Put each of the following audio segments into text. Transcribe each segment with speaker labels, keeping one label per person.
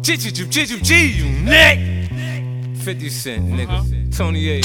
Speaker 1: G, you neck. 50 Cent, nigga. Tony Ayo.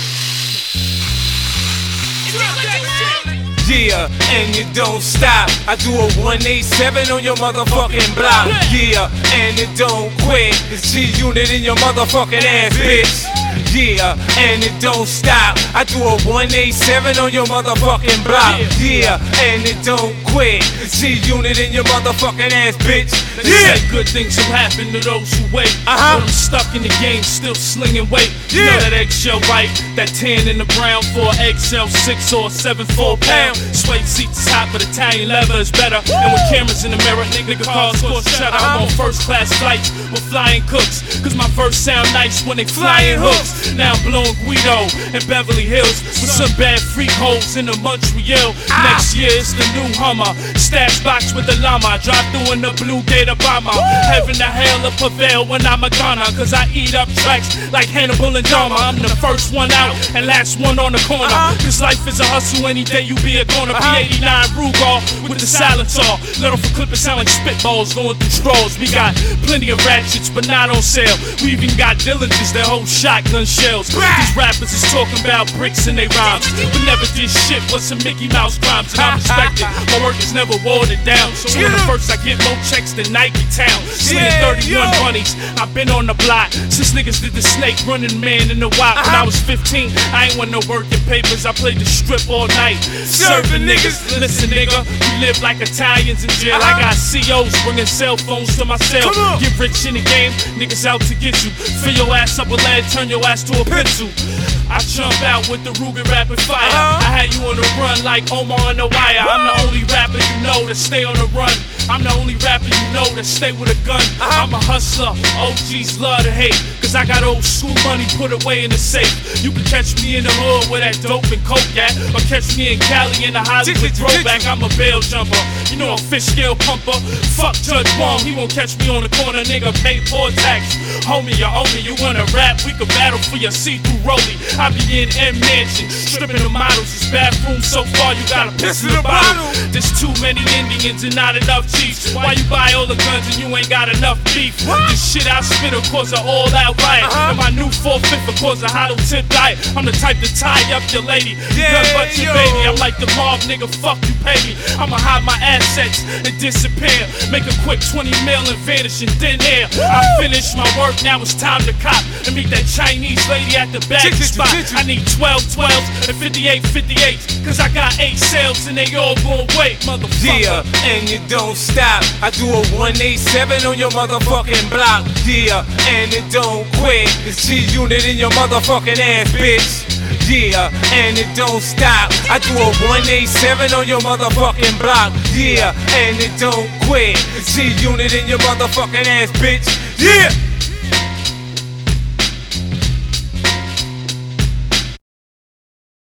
Speaker 1: Yeah, and you don't stop. I do a 187 on your motherfucking block. Yeah, and it don't quit. It's G-Unit in your motherfucking ass, bitch. Yeah, and it don't stop. I do a 187 on your motherfucking block. Yeah, and it don't quit. It's G-Unit in your motherfucking ass, bitch.
Speaker 2: Yeah, good things will happen to those who wait. But I'm stuck in the game, still slinging weight. You know that eggshell right, that tan in the brown for XL6 or 7/4 pound. Suede seats top, but Italian leather is better. And with cameras in the mirror, nigga cars cost cheddar. I'm on first class flights with flying cooks, cause my first sound nice when they flying hooks. Now I'm blowing Guido in Beverly Hills with some bad freak holes in the Montreal. Next year it's the new Hummer, stash box with the llama. Drive through in the blue Gator bomber. Heaven to hell will prevail when I'm a gunner, cause I eat up tracks like Hannibal and Dahmer. I'm the first one out and last one on the corner. Cause life is a hustle, any day you be a corner. P89 Ruger with the silencer. Let off a clip, it sound like spitballs going through straws. We got plenty of ratchets, but not on sale. We even got Dillinges that hold shotgun shells. These rappers is talking about bricks in they rhymes, but never did shit but some Mickey Mouse crimes. And I'm respected, my work is never watered down. So when the first I get more checks than Nike Town. Slinging 31 bunnies, I've been on the block since niggas did the snake running man in the wop. When I was 15, I ain't want no working papers, I played the strip all night. Serving niggas, listen nigga, we live like Italians in jail. I got COs bringing cell phones to my cell. Get rich in the game, niggas out to get you. Fill your ass up with lead, turn your ass to a pencil. I jump out with the Ruger rapid fire. I had you on the run like Omar on the wire. I'm the only rapper you know that stay on the run. I'm the only rapper you know that stay with a gun. I'm a hustler, OGs love to hate, cause I got old school money put away in the safe. You can catch me in the hood where that dope and coke at, or catch me in Cali in the Hollywood throwback. I'm a bail jumper, you know a fish scale pumper. Fuck Judge Wong, he won't catch me on the corner, nigga pay poor tax. Homie, you owe me, you wanna rap, we could battle for your see-through rollie. I be in M Mansion, stripping the models. This bathroom so far, you gotta piss in the bottle. There's too many Indians and not enough chiefs. Why you buy all the guns and you ain't got enough beef? This shit I spit will cause an all-out riot. And my new 4/5 will cause a hollow tip diet. I'm the type to tie up your lady, gun but your baby. I'm like the mob, nigga, fuck you pay me. I'ma hide my assets and disappear. Make a quick 20 mil and vanish in thin air. I finished my work, now it's time to cop and meet that Chinese lady at the back spot. I need 12/12s and 58/58s, cause I got 8 sales and they all gon' wait, motherfucker.
Speaker 1: Yeah, and you don't stop. I do a 187 on your motherfucking block. Yeah, and it don't quit. It's G-Unit in your motherfucking ass, bitch. Yeah, and it don't stop. I do a 187 on your motherfucking block. Yeah, and it don't quit. It's G-Unit in your motherfucking ass, bitch. Yeah.